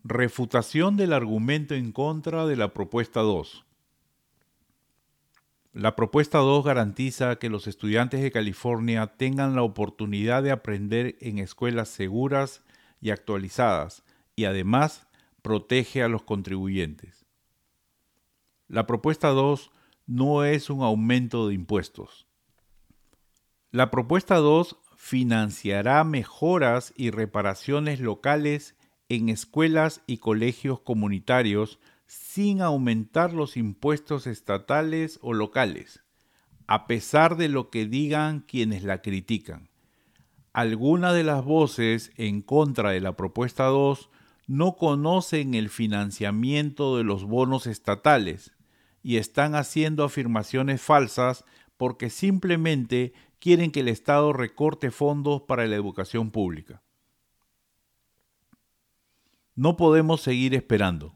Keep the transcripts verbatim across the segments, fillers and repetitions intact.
Refutación del argumento en contra de la propuesta dos. La propuesta dos garantiza que los estudiantes de California tengan la oportunidad de aprender en escuelas seguras y actualizadas, y además protege a los contribuyentes. La propuesta dos no es un aumento de impuestos. La propuesta dos financiará mejoras y reparaciones locales en escuelas y colegios comunitarios sin aumentar los impuestos estatales o locales, a pesar de lo que digan quienes la critican. Algunas de las voces en contra de la propuesta dos no conocen el financiamiento de los bonos estatales y están haciendo afirmaciones falsas porque simplemente quieren que el Estado recorte fondos para la educación pública. No podemos seguir esperando.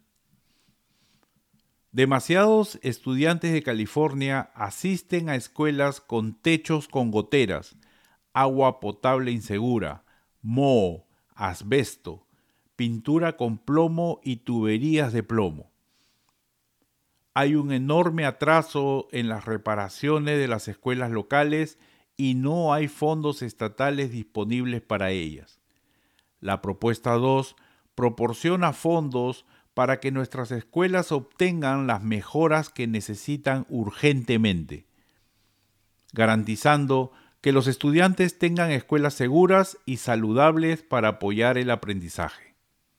Demasiados estudiantes de California asisten a escuelas con techos con goteras, agua potable insegura, moho, asbesto, pintura con plomo y tuberías de plomo. Hay un enorme atraso en las reparaciones de las escuelas locales y no hay fondos estatales disponibles para ellas. La propuesta dos proporciona fondos para que nuestras escuelas obtengan las mejoras que necesitan urgentemente, garantizando que los estudiantes tengan escuelas seguras y saludables para apoyar el aprendizaje.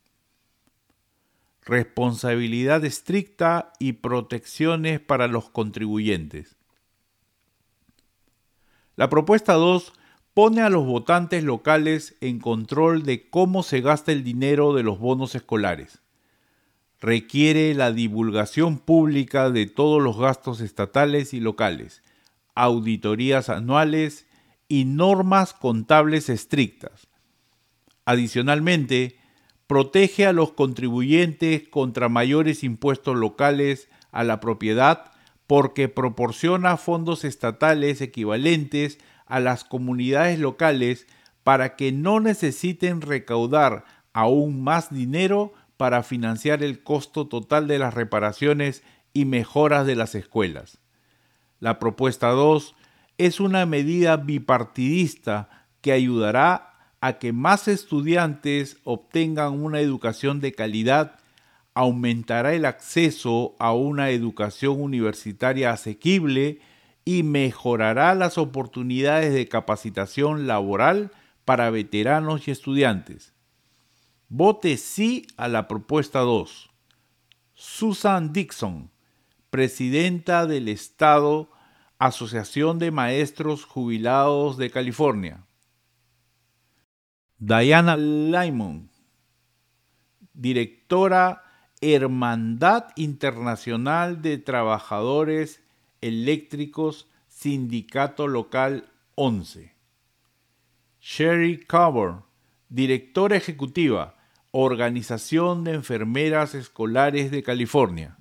Responsabilidad estricta y protecciones para los contribuyentes. La propuesta dos pone a los votantes locales en control de cómo se gasta el dinero de los bonos escolares. Requiere la divulgación pública de todos los gastos estatales y locales, auditorías anuales y normas contables estrictas. Adicionalmente, protege a los contribuyentes contra mayores impuestos locales a la propiedad porque proporciona fondos estatales equivalentes a las comunidades locales para que no necesiten recaudar aún más dinero para financiar el costo total de las reparaciones y mejoras de las escuelas. La propuesta dos es una medida bipartidista que ayudará a que más estudiantes obtengan una educación de calidad, aumentará el acceso a una educación universitaria asequible y mejorará las oportunidades de capacitación laboral para veteranos y estudiantes. Vote sí a la propuesta dos. Susan Dixon, presidenta del Estado, Asociación de Maestros Jubilados de California. Diana Limon, directora Hermandad Internacional de Trabajadores Eléctricos, Sindicato Local once. Sherry Coburn, directora ejecutiva, Organización de Enfermeras Escolares de California.